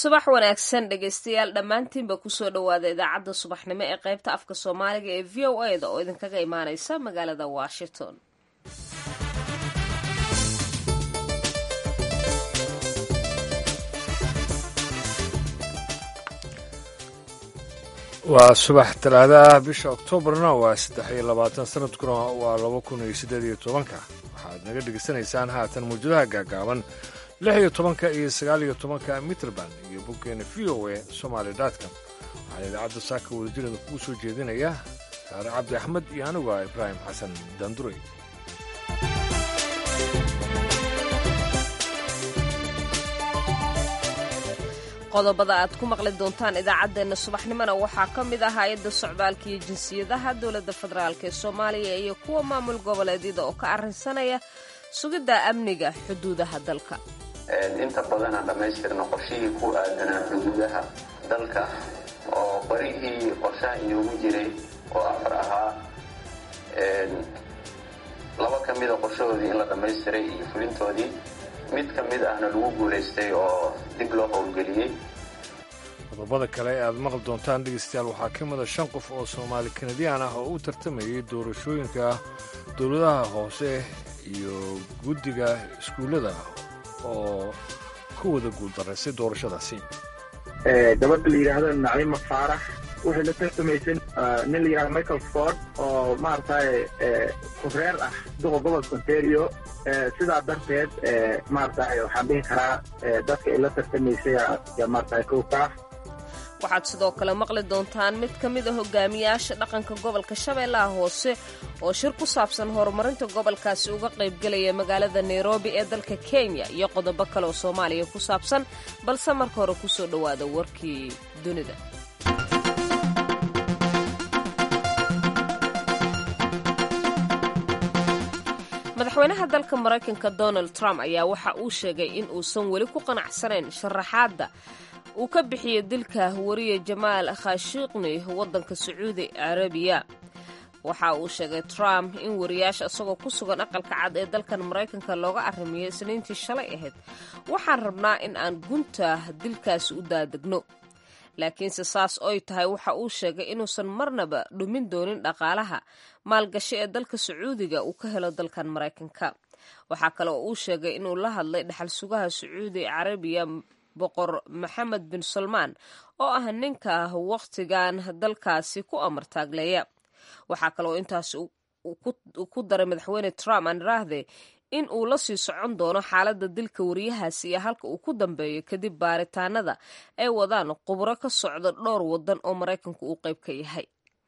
subax wanaagsan dhegaystayaal dhammaantiinba kusoo dhowaada idaacadda subaxnimo ee qaybta afka soomaaliga ee v o a da oo idinkaga imaaneysa magaalada washington. waa subax talaadaah bisha oktoobarna waa 23 sanadkuna waa 2018 waxaad naga dhegaysanaysaan haatan mawjadaha gaagaaban 16 iyo 19 mitrband iyo boggeena v o a somaali.com. waxaan idaacadda saaka wadajirada kugu soo jeedinaya saare cabdi axmed iyo anigu ah ibraahim xasan daanduray. qodobada aad ku maqli doontaan idaacaddeenna subaxnimona waxaa ka mid ah hay-adda socdaalka iyo jinsiyadaha dowladda federaalk ee soomaaliya iyo kuwa maamul goboleedyada oo ka arrinsanaya sugidda amniga xuduudaha dalka. inta badan aan dhammaystirno qorshihii ku aadanaa xuduudaha dalka oo barihii qorshaha inoogu jiray oo 4 ahaa 2 ka mida qorshahoodii in la dhammaystiray iyo fulintoodii mid ka mid ahna lagu guulaystay oo dib loo howlgeliyey. qodobada kale ee aad maqli doontaan dhegaystayaal waxaa ka mida 5 qof oo soomaali kanadiyaan ah oo u tartamayay doorashooyinka dowladaha hoose iyo guddiga iskuullada oo ku wada guuldaraysay doorashadaasi. gabadha la yidhaahdo naciima faarax waxay la tartamaysay nin la yidhahdo michael ford oo maaragtay kureer ah duqa gobolka ontario. sidaa darteed maaragtay waxaan dhihi karaa dadka ay la tartamaysay maaragtay kowkaaf. waxaad sidoo kale maqli doontaan mid ka mid a hogaamiyaasha dhaqanka gobolka shabeellaha hoose oo shir ku saabsan horumarinta gobolkaasi uga qaybgelaya magaalada nairobi ee dalka kenya iyo qodobo kale oo soomaaliya ku saabsan balse marka hore kusoo dhowaada warkii dunida. madaxweynaha dalka maraykanka donald trump ayaa waxa uu sheegay in uusan weli ku qanacsanayn sharaxaadda uu ka bixiyey dilka wariye jamaal khashiqni waddanka sacuudi carabiya. waxa uu sheegay trump in wariyaasha isagoo ku sugan aqalka cad ee dalkan maraykanka looga arrimiyey isniintii shalay ahayd waxaan rabnaa in aan gunta dilkaasi u daadegno, laakiinse saas oy tahay waxa uu sheegay inuusan marnaba dhumin doonin dhaqaalaha maalgashi ee dalka sacuudiga uu ka helo dalkan maraykanka. waxaa kale oo uu sheegay inuu la hadlay dhaxal sugaha sacuudi carabiya boqor maxamed bin salmaan oo ah ninka wakhtigan dalkaasi ku amartaagleeya. waxaa kale oo intaas ku daray madaxweyne trump aan iraahde in uu la sii socon doono xaaladda dilka wariyahaasi iyo halka uu ku dambeeyo kadib baaritaanada ay wadaan khubro ka socda dhowr waddan oo maraykanku uu qayb ka yahay.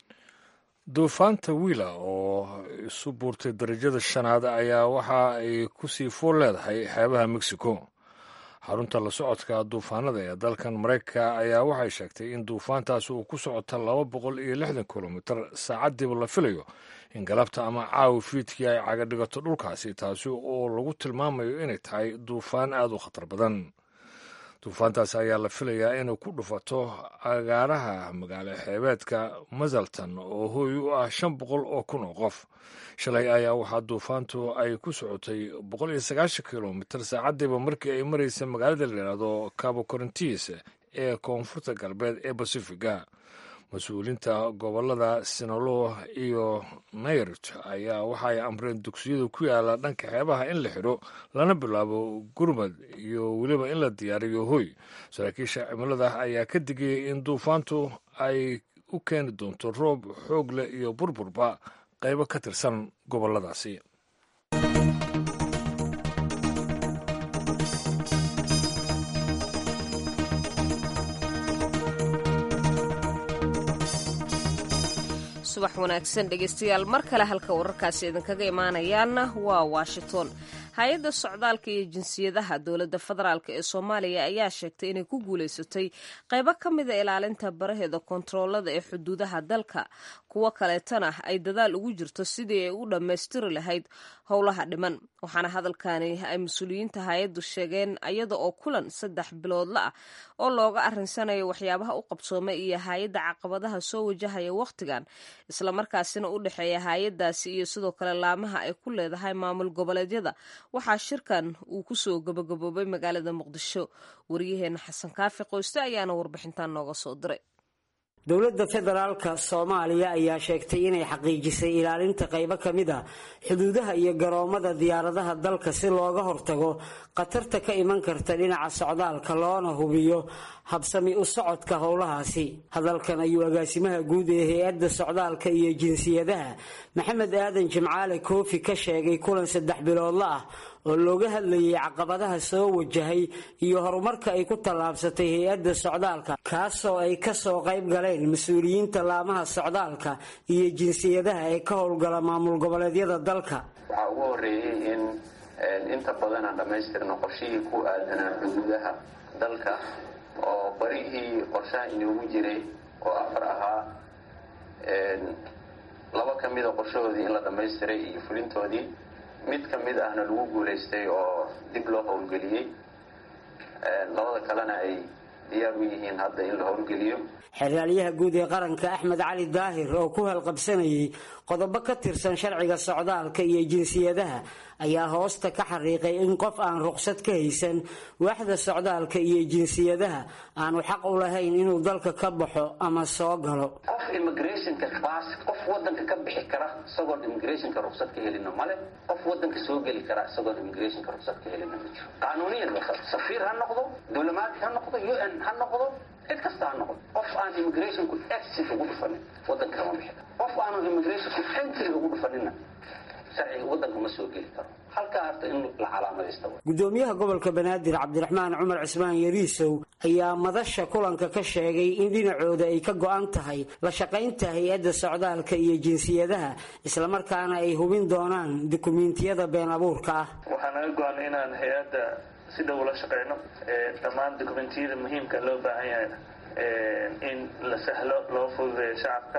duufaanta wiila oo isu buurtay darajada 5 ayaa waxa ay ku sii fool leedahay xeebaha mexico. xarunta la socodka duufaanada ee dalkan maraykanka ayaa waxay sheegtay in duufaantaasi uu ku socota 260 kilomitir saacadiiba la filayo in galabta ama caawi fiidkii ay caga dhigato dhulkaasi, taasi oo lagu tilmaamayo inay tahay duufaan aad u khatar badan. duufaantaasi ayaa la filayaa inay ku dhufato agaaraha magaalo xeebeedka masaltan oo hooy u ah 500 oo kun oo qof. shalay ayaa waxaa duufaantu ay ku socotay 190 kilomitir saacadiiba markii ay maraysay magaalada la yidhaahdo cabo corintis ee koonfurta galbeed ee basifiga. mas-uuliinta gobolada sinaloa iyo nairit ayaa waxaay amreen dugsiyada ku yaala dhanka xeebaha in la xidho lana bilaabo gurmad iyo weliba in la diyaariyo hoy. saraakiisha cimilada ayaa ka digayay in duufaantu ay u keeni doonto roob xoog leh iyo burburba qaybo ka tirsan goboladaasi. subax wanaagsan dhegaystayaal mar kale halka wararkaasi idinkaga imaanayaana waa washington. hay-adda socdaalka iyo jinsiyadaha dowladda federaalk ee soomaaliya ayaa sheegtay inay ku guulaysatay qaybo ka mida ilaalinta baraheeda kontaroolada ee xuduudaha dalka. kuwo kaleetana ay dadaal ugu jirto sidii ay u dhammaystiri lahayd howlaha dhiman. waxaana hadalkani ay mas-uuliyiinta hay-addu sheegeen iyada oo kulan 3 biloodla ah oo looga arinsanayo waxyaabaha u qabsoomay iyo hay-adda caqabadaha soo wajahaya wakhtigan islamarkaasina u dhexeeya hay-addaasi iyo sidoo kale laamaha ay ku leedahay maamul goboleedyada waxaa shirkan uu kusoo gabagaboobay magaalada muqdisho waryaheena xasan kaafi qoyste ayaana warbixintan nooga soo diray dowladda federaalka Soomaaliya ayaa sheegtay inay xaqiijisay ilaalinta qaybo kamid ah xuduudaha iyo garoomada diyaaradaha dalka si looga hortago qatarta ka iman karta dhinaca socdaalka loona hubiyo habsami u socodka howlahaasi. Hadalkan ayuu agaasimaha guud ee hay'adda socdaalka iyo jinsiyadaha Maxamed Aadan Jimcaale Koofi ka sheegay kulan 3 biloodla ah oo looga hadlayay caqabadaha soo wajahay iyo horumarka ay ku tallaabsatay hay'adda socdaalka kaasoo ay ka soo qayb galeen mas'uuliyiinta laamaha socdaalka iyo jinsiyadaha ee ka howlgala maamul goboleedyada dalka. Waxaa ugu horeeyay in inta badan aan dhamaystirno qorshihii ku aadanaa xuduudaha dalka oo barihii qorshaha inoogu jiray oo 4 ahaa 2 ka mid ah qorshahoodii in la dhamaystiray iyo fulintoodii mid ka mid ahna lagu guuleystay oo dib loo howlgeliyey 2 kalena ay diyaar u yihiin hadda in la howlgeliyo. xeraalyaha guud ee qaranka Axmed Cali Daahir oo ku halqabsanayay qodobo ka tirsan sharciga socdaalka iyo jinsiyadaha ayaa hoosta ka xariiqay in qof aan ruqsad ka haysan waaxda socdaalka iyo jinsiyadaha aanu xaq u lahayn inuu dalka ka baxo ama soo galo. qof immigrationka class qof wadanka ka bixi kara isagoo immigrationka ruqsad ka helin male qof wadanka soo gali kara isagoo immigrationka ruqsad ka helin ma jiro. qaanuuniyan safiir ha noqdo dawlad ha noqdo UN ha noqdo cid kasta ha noqdo qof aan immigrationku exit ugu dhufanin wadanka ma bixi karo qof aan immigrationku entry ugu dhufanina sharciga wadanka ma soo geli karo halka harta in la calaamadeysto. Gudoomiyaha gobolka Banaadir Cabdiraxmaan Cumar Cismaan Yariisow ayaa madasha kulanka ka sheegay in dhinacooda ay ka go'an tahay la shaqaynta hay'adda socdaalka iyo jinsiyadaha isla markaana ay hubin doonaan dukumiintiyada been abuurka ah. waxaan naga go'an inaan hay'adda si dhow la shaqeyno dhammaan dukumiintiyada muhiimka loo baahan yahay in la sahlo loo fududeeyo shacabka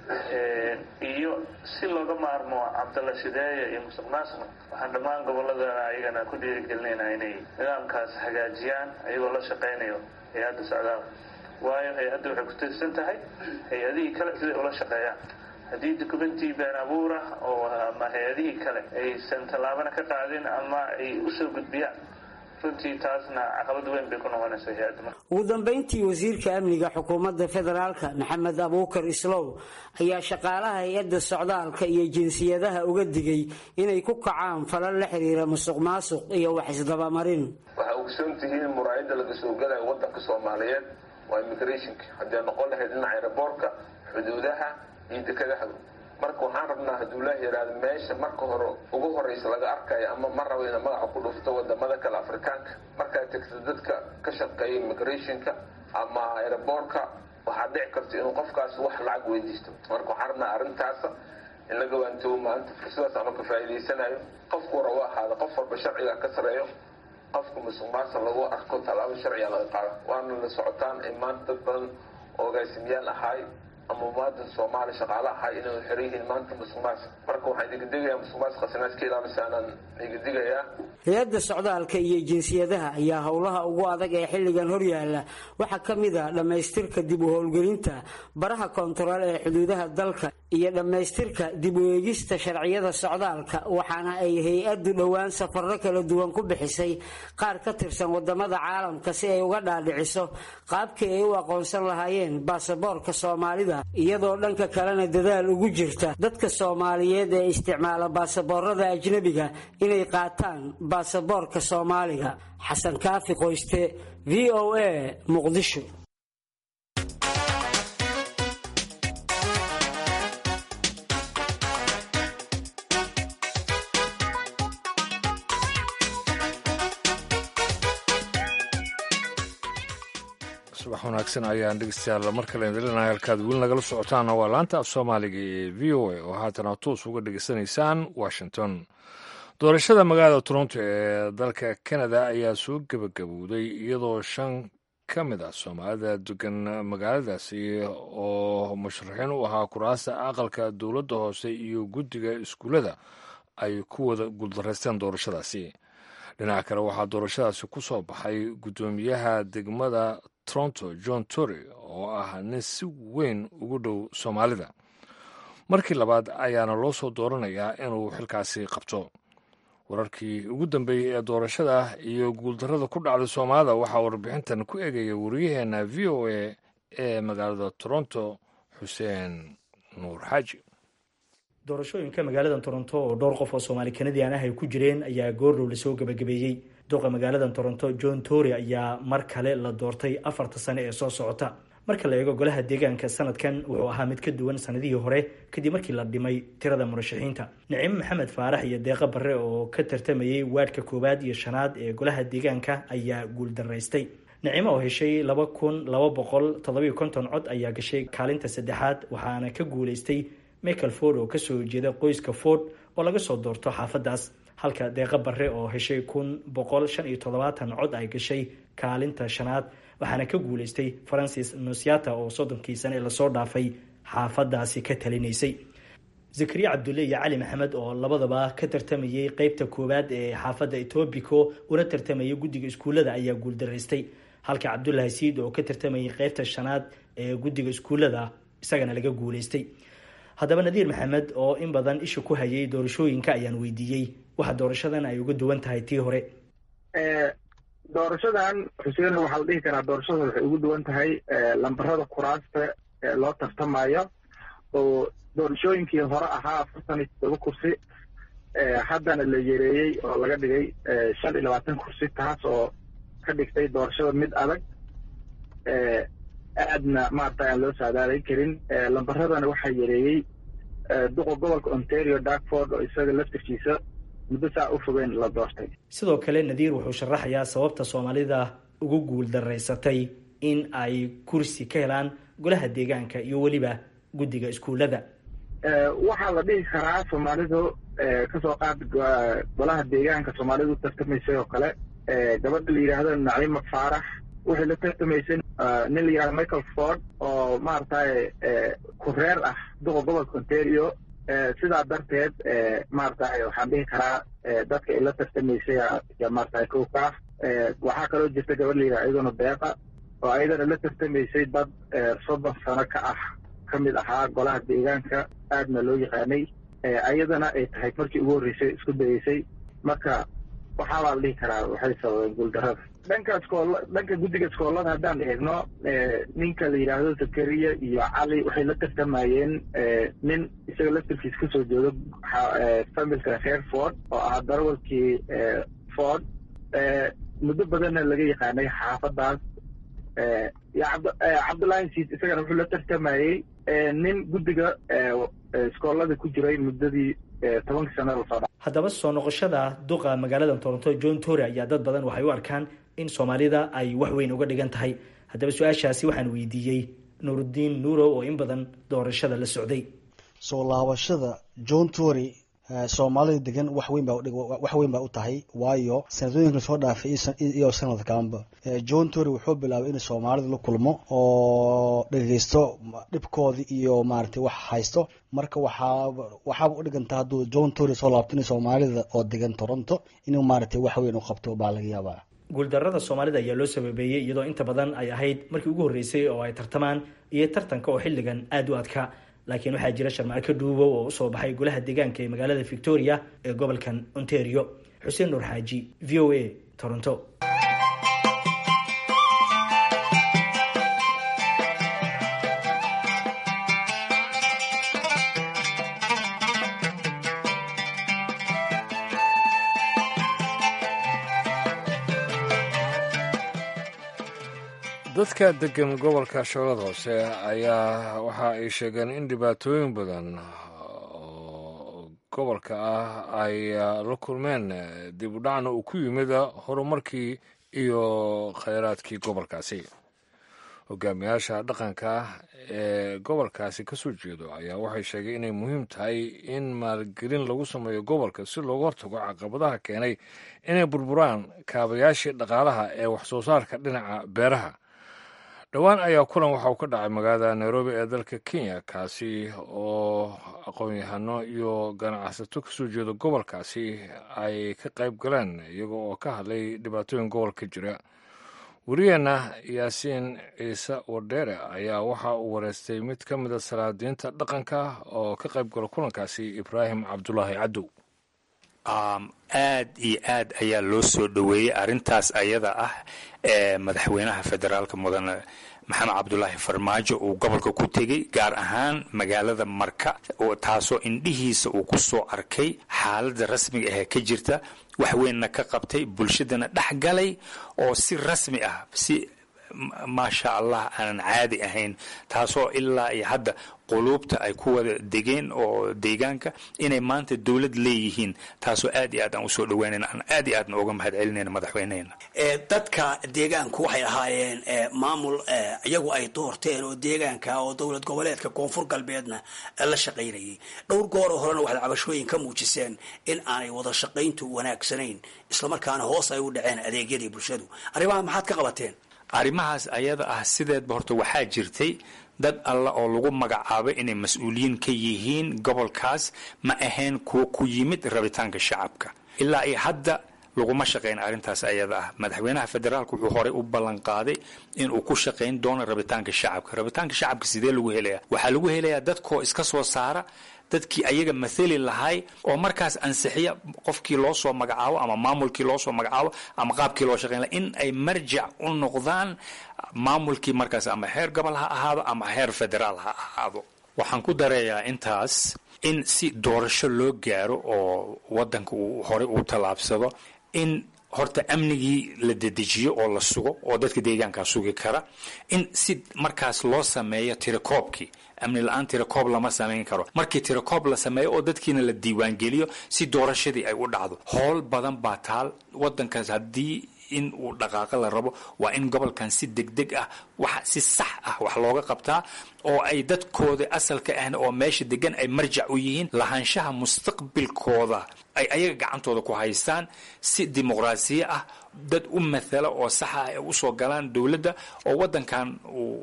iyo si looga maarmo cabdalla shideeye iyo musuqmaasuq. waxaan dhammaan goboladana ayagana ku dhiirigelinaynaa inay nidaamkaas hagaajiyaan ayagoo la shaqeynayo hay-adda socdaal waayo hay-adda waxay ku tirsan tahay hay-adihii kale siday ula shaqeeyaan. haddii dukumenti been abuur ah oo ama hay-adihii kale aysan tallaabana ka qaadin ama ay usoo gudbiyaan runtii taasna caqabad weyn bay ku noqonaysaa hay-adda. ugu dambeyntii wasiirka amniga xukuumadda federaalka Maxamed Abuukar Islow ayaa shaqaalaha hay'adda socdaalka iyo jinsiyadaha uga digay inay ku kacaan falal la xiriira musuqmaasuq iyo wax isdabamarin. waxa uu soo tihiin muraayada laga soo galay wadanka Soomaaliyeed waa immigrationka haddii noqon lahayd dhinaca airportka xuduudaha iyo dekedaha. marka waxaan rabnaa hadduu la yiraahdo meesha marka hore ugu horeysa laga arkayo ama mar rabo in magaca ku dhufto wadamada kale Afrikaanka marka tagto dadka ka shaqeeya immigrationka ama airportka waxa dhici karta inuu qofkaas wax lacag weydiisto. marka waxaan rabnaa arrintaas in laga waanto maanta fursadaas aan ka faa'iideysanayo qofku waa ahaada qof walba sharciga ka sareeyo qofku musuqmaasuq lagu arko talaabo sharciga laga qaado waana la socotaan in maanta dad badan oo gaasimiyaal ahay ama maanta Soomaali shaqaalaha inay xiriireen maanta musuqmaasuq. marka waxaan digdigayaa musuqmaasuq qasanaadka ilaalinayaan digdigayaa hay'adda socdaalka iyo jinsiyadaha ayaa howlaha ugu adag ee xilligan hor yaala waxa kamid ah dhamaystirka dib u howlgelinta baraha kontarool ee xuduudaha dalka iyo dhamaystirka dib u eegista sharciyada socdaalka waxaana ay hay'addu dhawaan safarro kala duwan ku bixisay qaar ka tirsan wadamada caalamka si ay uga dhaadhiciso qaabkii ay u aqoonsan lahaayeen baasaboorka Soomaalida iyadoo dhanka kalena dadaal ugu jirta dadka Soomaaliyeed ee isticmaala baasaboorada ajnabiga inay qaataan baasaboorka Soomaaliga. Xasan Kaafi Qoyste VOA Muqdisho. subax wanaagsan ayaan dhegeystayaal mar kale idinlenahay halkaad weli nagala socotaana waa laanta af soomaaliga ee v o a oo haatana toos uga dhegeysanaysaan Washington. doorashada magaalada Toronto ee dalka Canada ayaa soo gabagabowday iyadoo 5 ka mid ah Soomaalida degan magaaladaasi oo musharaxiin u ahaa kuraasta aqalka dowladda hoose iyo guddiga iskuulada ay ku wada guuldaraysteen doorashadaasi. dhinaca kale waxaa doorashadaasi ku soo baxay guddoomiyaha degmada toronto john tory oo ah nin si weyn ugu dhow soomaalida. markii labaad ayaana loo soo dooranayaa inuu xilkaasi qabto. wararkii ugu dambeeyey ee doorashada iyo guuldarrada ku dhacday soomaalida waxaa warbixintan ku eegaya wariyaheenna v o a ee magaalada toronto xuseen nuur xaaji. doorashooyinka magaalada toronto oo dhowr qof oo soomaali kanadian ah ay ku jireen ayaa goordhow lasoo gabagabeeyey. duqa magaalada toronto john tory ayaa mar kale la doortay 4 sane ee soo socota. marka la eego golaha deegaanka sanadkan wuxuu ahaa mid ka duwan sanadihii hore kadib markii la dhimay tirada murashaxiinta. nicimo maxamed faarax iyo deeqa barre oo ka tartamayey waadhka 1 iyo 5 ee golaha deegaanka ayaa guuldaraystay. nicimo oo heshay 2250 cod ayaa gashay kaalinta 3aad waxaana ka guulaystay michael ford oo kasoo jeeda qoyska ford oo laga soo doorto xaafadaas, halka deeqa barre oo heshay 1175 cod ay gashay kaalinta 5aad waxaana ka guulaystay francis nosiata oo 30 sane lasoo dhaafay xaafadaasi ka talinaysay. zakariya cabdulle iyo cali maxamed oo labadaba ka tartamayey qeybta 1 ee xaafadda etobico una tartamayay guddiga iskuullada ayaa guuldaraystay, halka cabdullahi siid oo ka tartamayay qeybta 5aad ee guddiga iskuullada isagana laga guulaystay. haddaba nadiir maxamed oo in badan isha ku hayay doorashooyinka ayaan weydiiyey waxa doorashadan ay uga duwan tahay tii hore. doorashadan xuseen waxaa la dhihi karaa doorashada waxay ugu duwan tahay lambarada kuraasta loo tartamayo oo doorashooyinkii hore ahaa 47 kursi haddana la yareeyey oo laga dhigay 25 kursi, taas oo ka dhigtay doorashada mid adag aadna maarta aan loo saadaalay karin. lambaradana waxaa yareeyey duqa gobolka ontario darkford oo isaga laftirkiisa muddo saa u fogeen la doortay. sidoo kale nadiir wuxuu sharaxayaa sababta soomaalida ugu guuldaraysatay in ay kursi ka helaan golaha deegaanka iyo weliba guddiga iskuullada. waxaa la dhihi karaa soomaalidu kasoo qaad golaha deegaanka soomaalidu tartamaysay oo kale gabadha la yidhaahdo nacimo faarax waxay la tartamaysay nin la yidhahdo michael ford oo maaragtay ku reer ah duqa gobolka ontario. sidaa darteed maaragtay waxaan dhihi karaa dadka ay la tartamaysay maaragtay kowkaaf. waxaa kaloo jirta gabadh la yidhahdo iyaduna deeqa oo ayadana la tartamaysay dad 30 sano ka mid ahaa golaha deegaanka aadna loo yaqaanay. ayadana ay tahay markii ugu horreysay isku dayeysay. marka waxaabaa la dhihi karaa waxay sababeen guuldarrada. dhanka guddiga iskoolada haddaan eegno ninka la yidhaahdo zakariya iyo cali waxay la tartamayeen nin isaga laftirkiis kasoo jeedo familka reer ford oo ah darawalkii ford muddo badanna laga yaqaanay xaafadaas. cabdullahi siid isagana wuxuu la tartamayey nin guddiga iskoolada ku jiray muddadii 10 sano lasoo dha. haddaba soo noqoshada duqa magaalada toronto john tory ayaa dad badan waxay u arkaan in soomaalida ay wax weyn uga dhigan tahay. haddaba su-aashaasi waxaan weydiiyey nuurudiin nuurow oo in badan doorashada la socday. soo laabashada john tory soomaalida degan wax weyn baa u tahay, waayo sanadooyinka soo dhaafay iyo sanadkaanba john tory wuxuu bilaabay in soomaalida la kulmo oo dhageysto dhibkoodii iyo maaragtay wax haysto. marka waxaaba u dhigantaa hadduu john tory soo laabto in soomaalida oo degan toronto inuu maaragtay wax weyn u qabto baa laga yaabaa. guuldarrada soomaalida ayaa loo sababeeyey iyadoo inta badan ay ahayd markii ugu horreysay oo ay tartamaan iyo tartanka oo xilligan aada u adka. laakiin waxaa jira sharmaarka dhuubow oo usoo baxay golaha deegaanka ee magaalada victoria ee gobolkan ontario. xuseen nuur xaaji, v o a, toronto. dadka degan gobolka shabeellada hoose ayaa waxa ay sheegeen in dhibaatooyin badan oo gobolka ah ay la kulmeen dib u dhacna uu ku yimid horumarkii iyo khayraadkii gobolkaasi. hogaamiyaasha dhaqanka ee gobolkaasi kasoo jeedo ayaa waxay sheegay inay muhiim tahay in maalgelin lagu sameeyo gobolka si looga hortago caqabadaha keenay inay burburaan kaabayaashii dhaqaalaha ee waxsoo saarka dhinaca beeraha. dhowaan ayaa kulan waxa uu ka dhacay magaalada nairobi ee dalka kenya kaasi oo aqoon-yahano iyo ganacsato kasoo jeeda gobolkaasi ay ka qayb galeen iyaga oo ka hadlay dhibaatooyin gobolka jira. wariyeenna yaasiin ciise wardheere ayaa waxa uu wareystay mid ka mida salaadiinta dhaqanka oo ka qayb gala kulankaasi, ibraahim cabdulaahi cadow. aad iyo aad ayaa loo soo dhoweeyey arrintaas ayada ah ee madaxweynaha federaalka mudane maxamed cabdulaahi farmaajo uu gobolka ku tegey, gaar ahaan magaalada marka, taasoo indhihiisa uu ku soo arkay xaaladda rasmiga ahee ka jirta, wax weynna ka qabtay, bulshadana dhex galay oo si rasmi ah, si maasha allah aanan caadi ahayn, taasoo ilaa iyo hadda quluubta ay ku wada degeen oo deegaanka inay maanta dowlad leeyihiin, taasoo aad iyo aad aan usoo dhaweynayn, aan aad iyo aadna uga mahad celinayna madaxweynehena. dadka deegaanku waxay ahaayeen maamul iyagu ay doorteen oo deegaanka oo dowlad goboleedka koonfur galbeedna la shaqaynayay. dhowr goor oo horena waxaad cabashooyin ka muujiseen in aanay wada shaqayntu wanaagsanayn, islamarkaana hoos ay u dhaceen adeegyadii bulshadu. arrimaha maxaad ka qabateen? arrimahaas ayada ah sideedba horta waxaa jirtay dad alla oo lagu magacaabay inay mas-uuliyiin ka yihiin gobolkaas, ma ahayn kuwa ku yimid rabitaanka shacabka. ilaa iyo hadda laguma shaqayn arrintaas ayada ah. madaxweynaha federaalka wuxuu horey u ballan qaaday inuu ku shaqayn doono rabitaanka shacabka. rabitaanka shacabka sidee lagu helayaa? waxaa lagu helayaa dadkoo iska soo saara dadkii ayaga mathali lahay oo markaas ansixiya qofkii loo soo magacaabo ama maamulkii loo soo magacaabo ama qaabkii loo shaqayn lahaa, in ay marjac u noqdaan maamulkii markaas ama heer gobol ha ahaado ama heer federaal ha ahaado. waxaan ku dareeyaa intaas in si doorasho loo gaaro oo wadanka uu horey u tallaabsado, in horta amnigii la dedejiyo oo la sugo oo dadka deegaankaa sugi kara, in si markaas loo sameeyo tirakoobkii. amni la-aan tirakoob lama samayn karo. markii tirakoob la sameeyo oo dadkiina la diiwaangeliyo si doorashadii ay u dhacdo. howl badan baa taal wadankaas. haddii in uu dhaqaaqa la rabo waa in gobolkan si degdeg ah si sax ah wax looga qabtaa, oo ay dadkooda asalka ahna oo meesha degan ay marjac u yihiin, lahaanshaha mustaqbilkooda ay ayaga gacantooda ku haystaan, si dimuqraasiye ah dad u mathala oo saxa ay usoo galaan dowladda, oo wadankan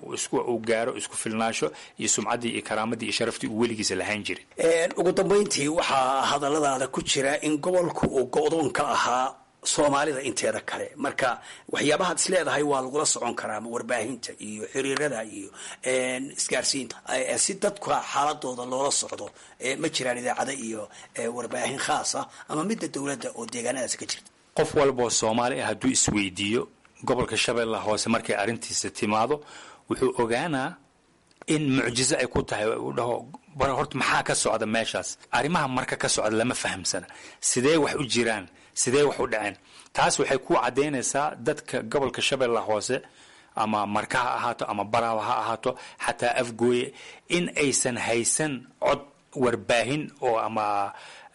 uu gaaro isku filnaasho iyo sumcaddii iyo karaamadii iyo sharaftii uu weligiisa lahaan jiray. ugu dambayntii waxaa hadalladaada ku jira in gobolku uu go-doon ka ahaa soomaalida inteeda kale. marka waxyaabahaad is leedahay waa lagula socon karaa warbaahinta iyo xiriirada iyo isgaarsiinta si dadka xaaladooda loola socdo. ma jiraan idaacado iyo warbaahin khaasa ama midda dowladda oo deegaanadaasi ka jirta? qof walboo soomaali ah hadduu isweydiiyo gobolka shabeellaha hoose markay arrintiisa timaado, wuxuu ogaanaa in mucjizo ay ku tahay. uu dhaho horta maxaa ka socda meeshaas? arrimaha marka ka socda lama fahamsana. sidee wax u jiraan? sidee wax u dhaceen? taas waxay ku caddaynaysaa dadka gobolka shabeellaha hoose ama marka ha ahaato ama baraawa ha ahaato xataa afgooye, in aysan haysan cod warbaahin oo ama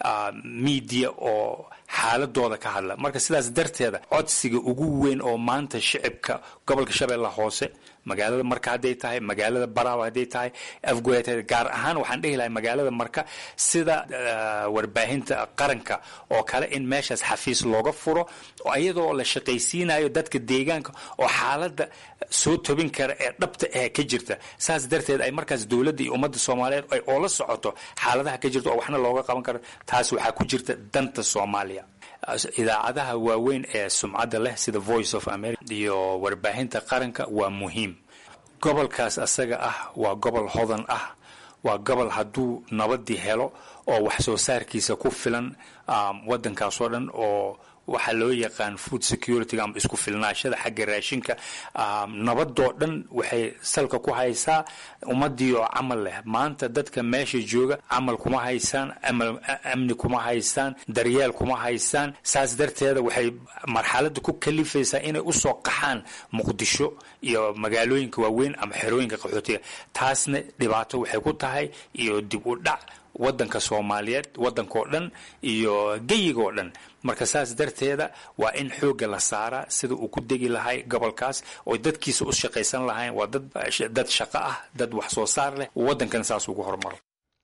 media oo xaaladooda ka hadla. marka sidaas darteeda codsiga ugu weyn oo maanta shicibka gobolka shabeellaha hoose, magaalada marka hadday tahay, magaalada baraawa hadday tahay, afgooya tahay, gaar ahaan waxaan dhihi lahay magaalada marka, sida warbaahinta qaranka oo kale in meeshaas xafiis looga furo, oo iyadoo la shaqaysiinayo dadka deegaanka oo xaaladda soo tobin kara ee dhabta ah ka jirta. saas darteed ay markaas dowladda iyo ummadda soomaaliyeed ay oola socoto xaaladaha ka jirta oo waxna looga qaban karo. taas waxaa ku jirta danta Soomaaliya. idaacadaha waaweyn ee sumcadda leh sida Voice of America iyo warbaahinta qaranka waa muhiim. gobolkaas asaga ah waa gobol hodan ah, waa gobol hadduu nabadii helo oo wax soo saarkiisa ku filan wadankaas oo dhan, oo waxaa loo yaqaan food security ama isku filnaashada xagga raashinka, nabadoo dhan waxay salka ku haysaa ummadii oo camal leh. maanta dadka meesha jooga camal kuma haystaan, amni kuma haystaan, daryeel kuma haystaan. saas darteeda waxay marxaladda ku kalifaysaa inay usoo qaxaan muqdisho iyo magaalooyinka waaweyn ama xerooyinka qaxootiga. taasna dhibaato waxay ku tahay iyo dib u dhac wadanka Soomaaliyeed, wadankoo dhan iyo geyigoo dhan. marka saas darteeda waa in xooga la saaraa sida uu ku degi lahay gobolkaas oo dadkiisa u shaqaysan lahayn. waa dad shaqo ah, dad wax soo saar leh, wadankan saas ugu horumaro.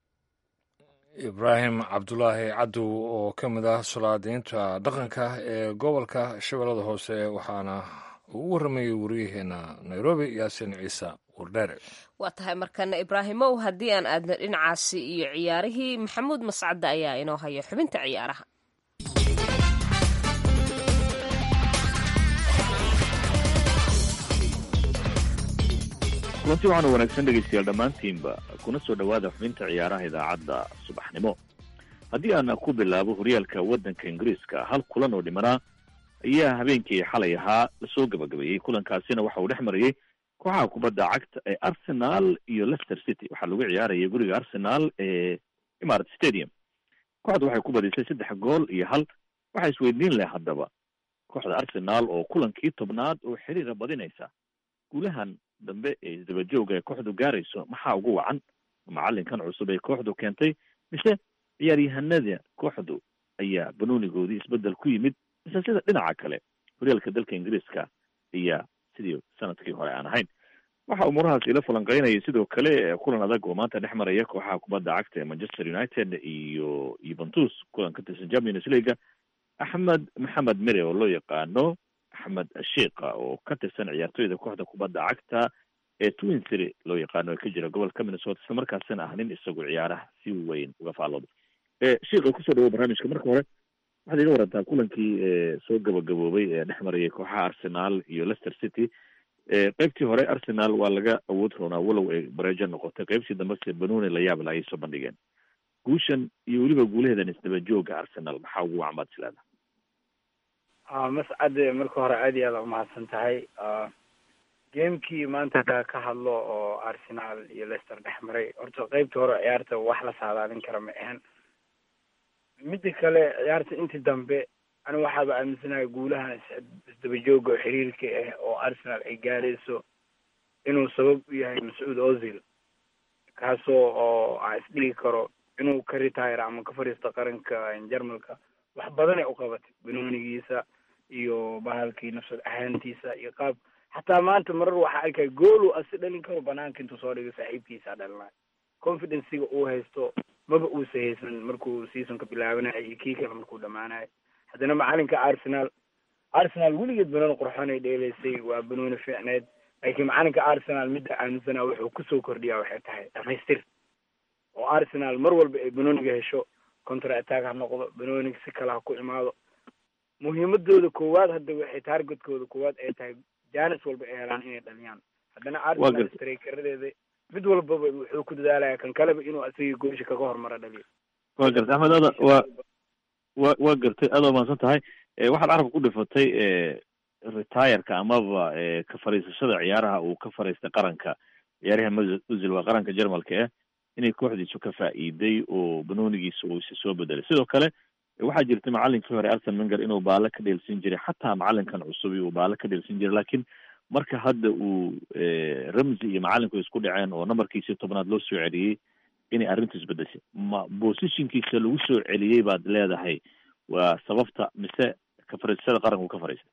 ibraahim cabdulaahi cadow oo ka mid ah solaadiinta dhaqanka ee gobolka shabeellada hoose, waxaana uu u warramayay wariyaheena nairobi yaasin ciise wardheere. waa tahay markana ibraahimow haddii aan aadna dhinacaasi iyo ciyaarihii maxamuud mascadde ayaa inoo haya xubinta ciyaaraha. kulanti waxaanu wanaagsan dhegaystayaal dhammaantiinba kuna soo dhowaada xubinta ciyaaraha idaacadda subaxnimo. haddii aan ku bilaabo horyaalka waddanka ingiriiska, hal kulan oo dhimanaa ayaa habeenkii xalay ahaa lasoo gabagabeeyey. kulankaasina waxa uu dhex marayey kooxaha kubadda cagta ee Arsenal iyo Leicester City. waxaa lagu ciyaarayay guriga Arsenal ee Emirates Stadium. kooxdu waxay ku badisay 3-1. waxaa isweydiin leh haddaba kooxda Arsenal oo kulankii 10aad oo xiriira badinaysa, guulahan dambe ee isdabajooga ee kooxdu gaarayso maxaa ugu wacan? macalinkan cusub ee kooxdu keentay, mise ciyaaryahanada kooxdu ayaa banoonigoodii isbedel ku yimid, mise sida dhinaca kale horyaalka dalka ingiriiska ayaa sidii sanadkii hore aan ahayn? waxa umuurahaas ila falanqeynaya sidoo kale kulan adag oo maanta dhex maraya kooxaha kubadda cagta ee Manchester United iyo Juventus, kulan ka tirsan Champions League. Axmed Maxamed Mere oo loo yaqaano Axmed Sheekha oo ka tirsan ciyaartoyda kooxda kubadda cagta ee Twin City loo yaqaano ee ka jira gobolka Minnesota, isla markaasina ah nin isagu ciyaaraha si weyn uga faalooda. Sheekha kusoo dhawo barnaamijka. marka hore waxaad iga warantaa kulankii soo gabagaboobay ee dhex marayay kooxaha Arsenal iyo Leicester City. qaybtii hore Arsenal waa laga awood roonaa walow ay bareejo noqotay. qaybtii dambese banooni la yaab la ay soo bandhigeen. guushan iyo weliba guulaheedan isdaba jooga Arsenal maxaa ugu wacan baad isleedahay? mascad marka hore aad iyo aad umahadsan tahay. gamekii maanta hadaa ka hadlo oo Arsenal iyo Leicester dhex maray, horta qaybtii hore ciyaarta wax la saadaalin kara ma ahan. midda kale ciyaarta intii dambe aniga waxaaba aaminsanahay guulahan isdaba jooga oo xiriirka ah oo Arsenal ay gaarayso inuu sabab u yahay Mesut Ozil, kaasoo oo aan isdhigi karo inuu ka retire ama ka fariisto qaranka Jarmalka. wax badan ay u qabatay banoonigiisa iyo bahalkii nafsad ahaantiisa iyo qaab. xataa maanta marar waxaa arkay gool uu asi dhalin karo banaanka intuu soo dhigo saaxiibkiisa dhalinayo. confidencega uu haysto maba uusa haysan markuu seasonka bilaabanayo iyo kii kale markuu dhamaanayo. haddana macalinka Arsenal weligeed banooni qurxoon ay dheelaysay, waa banooni fiicneed. laakiin macalinka Arsenal midda aaminsanaa wuxuu kusoo kordhiyaa waxay tahay dhamaystir. oo Arsenal mar walba ay banooniga hesho, counter attack ha noqdo, banooniga si kale ha ku imaado. muhiimadooda koowaad hadda waxay targetkooda koowaad ay tahay jaanis walba ay helaan inay dhaliyaan. haddana Arsenal striker-adeeda mid walbaba wuxuu ku dadaalaya kan kaleba inuu asaga goosha kaga hormaro dhaliyo. waa gartay Axmed, waa gartay aad maasan tahay. waxaad carabka ku dhifatay retireka amaba ka fariisashada ciyaaraha uu ka fariistay qaranka ciyaaryahan Ozil waa qaranka Jarmalka inay kooxdiisu ka faa'iiday oo banoonigiisa uu soo bedelay. sidoo kale waxaa jirtay macalinkii hore Arsene Wenger inuu baala ka dheelsin jiray, xataa macalinkan cusub uu baala ka dheelsin jiray. laakiin marka hadda uu Ramsey iyo macalinku isku dhaceen oo nambarkiisii 10aad loo soo celiyey inay arrintu isbedeshay, ma positionkiisa lagu soo celiyey baad leedahay waa sababta, mise ka fariisashada qaranka uu ka fariistay?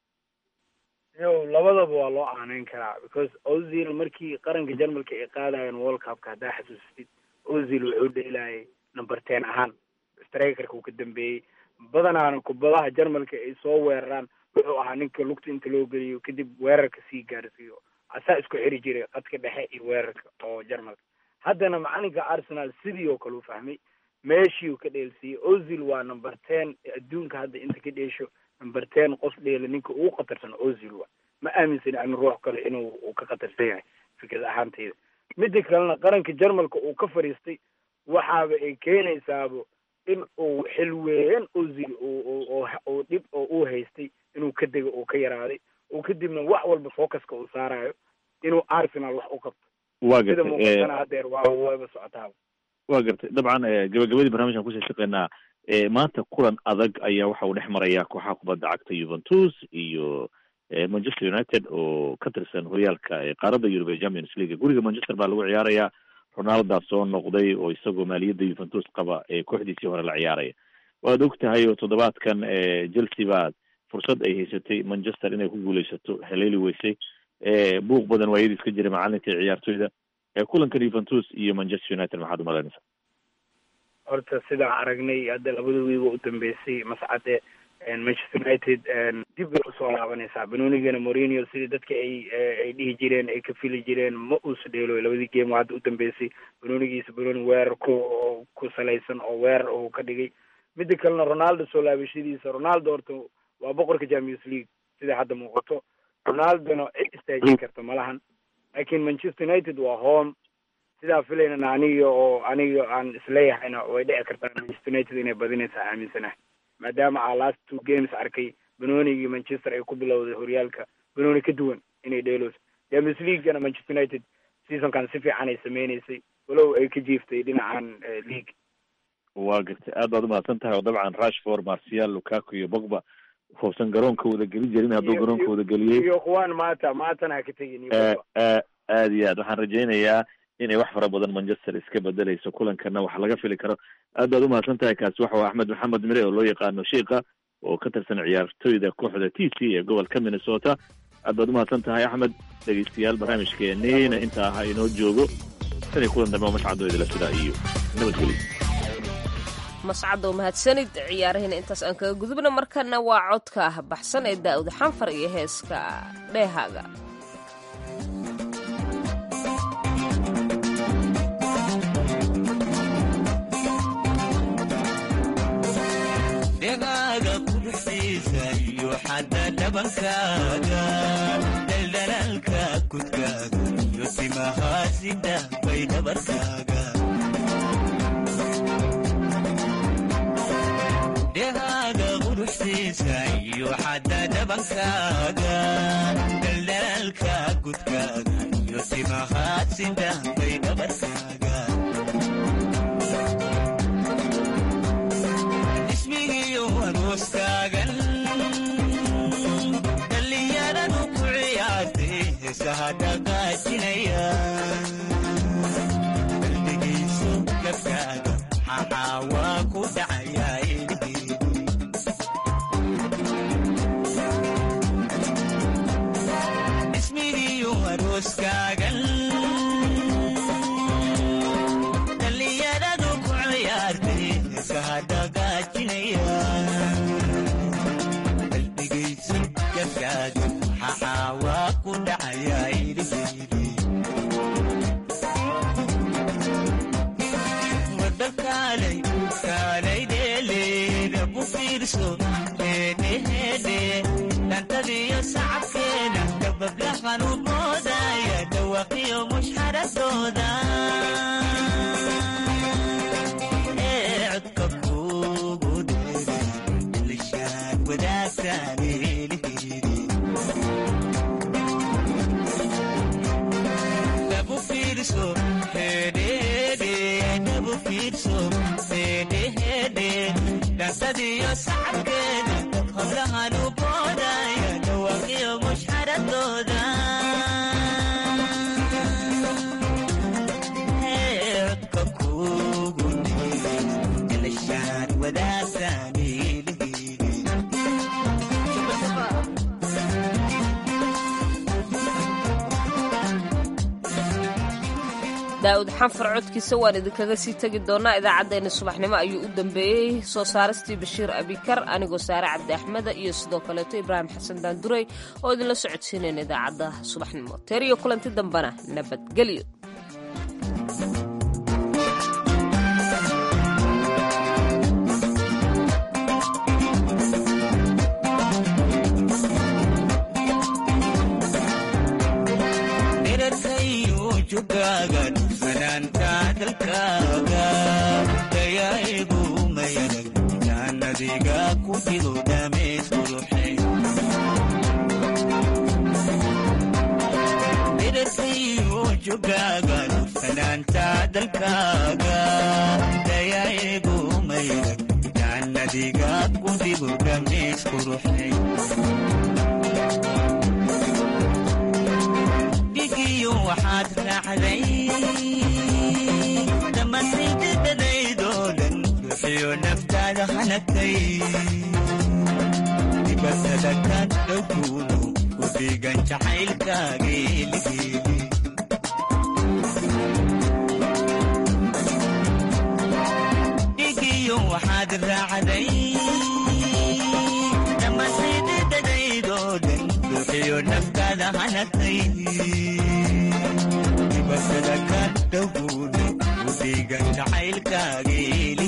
labadaba waa loo aaneyn karaa, because Ozil markii qaranka Jarmalka ay qaadayeen World Cup-ka haddaa xasuustid, Ozil wuxuu dheelayay number 10 ahaan, strikerka uu ka dambeeyey. badanaana kubadaha Jarmalka ay soo weeraraan wuxuu ahaa ninka lugta inta loo geliyo kadib weerarka sii gaarsiiyo, asaa isku xiri jiray qadka dhexe iyo weerarka oo Jarmalka. haddana macalinka Arsenal sidii oo kale u fahmay, meeshii uu ka dheelsiiyey. Ozil waa number 10 adduunka hadda inta ka dheesho, number 10 qof dheela ninka ugu qatarsan Ozil waa. ma aaminsan in ruux kale inuu ka qatarsan yahay fikrad ahaanteyda. midda kalena qaranka Jarmalka uu ka fariistay waxaaba ay keenaysaabo in uu xil weyn Ozil oo dhib oo uu haystay inuu ka dego oo ka yaraaday, oo kadibna wax walba focuska uu saarayo inuu Arsenal wax u qabto. waa gartay hadeer waaba socotaa. waa gartay dabcan gabagabadii barnaamijkan kusii shaqeynaa. maanta kulan adag ayaa waxa uu dhex maraya kooxaha kubadda cagta Juventus iyo Manchester United oo ka tirsan horyaalka qaaradda Yurub ee Champions League. guriga Manchester baa lagu ciyaaraya. Ronaldo soo noqday oo isagoo maaliyadda Juventus qaba kooxdiisii hore la ciyaaraya. waad ogtahay oo toddobaadkan Chelsea baa fursad ay haysatay Manchester inay ku guuleysato haleeli weysay. buuq badan waa iyadii iska jiray macalinka ciyaartoyda. kulankan Juventus iyo Manchester United maxaad u malaynaysaa? horta sidaan aragnay hadda labada wiigo u dambeysay mascade Manchester United dib bay usoo laabanaysaa. Banoonigana Mourinho sidii dadka ay dhihi jireen ay ka fili jireen ma uusa dheelo labadii game oo hadda u dambeysay. Banoonigiisa banooni weerar ku salaysan oo weerar uu ka dhigay. midda kalena Ronaldo soo laabashadiisa. Ronaldo horta waa boqorka Champions League sida hadda muuqato. Ronaldona cid istaajin karta malahan, laakiin Manchester United waa home. sidaa filayna aniga aan isleeyahayna way dhici kartaa Manchester United inay badinaysa aaminsanahay, maadaama last 2 games arkay banoonigii Manchester ay ku bilowday horyaalka banooni ka duwan inay dheeloos. Champions League-gana Manchester United seasonkan si fiican ay sameynaysay walow ay ka jiiftay dhinacan league. waa gartay aad baad umahadsan tahay. oo dabcan Rashford, Martial, Lukaku iyo Pogba hoosan garoonka wada geli jirin hadduu garoonka wada geliyey iyo kuwaan maatana ha ka tegin. aad iyo aad waxaan rajaynayaa inay wax fara badan Manchester iska bedelayso kulankana wax laga fili karo. aad baad umahadsan tahay. kaasi waxa waa Axmed Maxamed Mire oo loo yaqaano Sheekha oo ka tirsan ciyaartoyda kooxda TC ee gobolka Minnesota. aad baad umahadsan tahay Axmed. dhegeystayaal barnaamijkeenina intaa ha inoo joogo inay kulan dambe mascadooda la sidaa iyo nabadgelyo. mascado mahadsanid. ciyaarahina intaas aan kaga gudubna. markana waa codka baxsan ee Daa'ud Xanfar iyo heeska Dheehaaga. Dheehaaga quruxdiisa iyo xadda dhabankaaga, daldalaalka kudkaaga iyo timaha sida bay dhabarkaaga. Dheehaaga quruxdiisa iyo xadda dhabankaaga, daldalaalka kudkaaga iyo timaha sida bay dhabarkaaga. Taagan dhalinyaradu ku ciyaartay heesaha dhaqaajinaya, qalbigiisu gabkaaga maxaa waa ku dhacayaa ismigiiyo arooskaagan dhalinyaradu ku ciyaartay heesaha dhaqaajinaya, waa ku dhacayaa wadakaalay kaalay dheeleeda ku fiirso heedheheedhe dhantadiyo sacabkeeda dabablahan u moodaya dhawaqiyo mushxaradooda codka kugu dheere ilishaan wadaagtaane dhantadiyo sacabkeeda hablahan u boodaya dhawaqiyo mushxaradooda codka kugu dheere ilishaan wadaagtaane daa'ud xanfar codkiisa waan idinkaga sii tegi doonaa. idaacaddeenna subaxnimo ayuu u dambeeyey. soo saaristii Bashiir Abikar, anigoo Saare Cabdi Axmeda iyo sidoo kaleeto Ibraahim Xasan Daanduray oo idinla socodsiinayna idaacadda subaxnimo. teeriyo kulanti dambana nabadgelyo. fanaanka dalkaaga dayaigu mayanag jaanadiga ku jiro dhameys quruxay dirasiyo jogaaga fanaanka dalkaaga dayaigu mayanag jaanadiga ku jiro dhameys quruxay waxaad raacday dhammaantaydadadaydoo dhan bixiyo naftaada hanagtay dibatada ka dhowkuudu ku dhiigan jacaylkaageeligeeli dhigiyo waxaad raacday hanatay dibasada ka dhowne udayga jacaylkaageeli